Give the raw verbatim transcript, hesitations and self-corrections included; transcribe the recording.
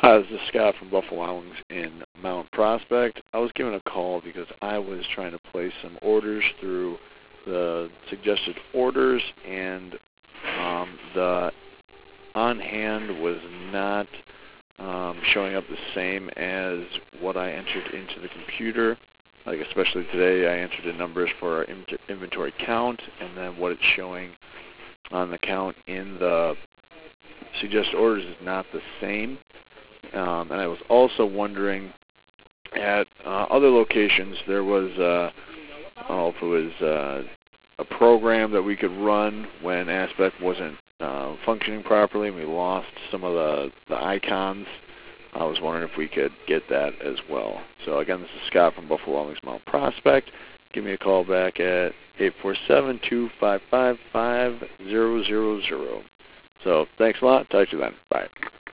Hi, this is Scott from Buffalo Wild Wings in Mount Prospect. I was given a call because I was trying to place some orders through the suggested orders, and um, the on-hand was not um, showing up the same as what I entered into the computer. Like especially today, I entered in numbers for our inventory count, and then what it's showing on the count in the suggested orders is not the same. Um, and I was also wondering, at uh, other locations, there was, uh, I don't know if it was uh, a program that we could run when Aspect wasn't uh, functioning properly, and we lost some of the, the icons. I was wondering if we could get that as well. So again, this is Scott from Buffalo Wild Wings Mount Prospect. Give me a call back at eight four seven, two five five, five zero zero zero. So thanks a lot. Talk to you then. Bye.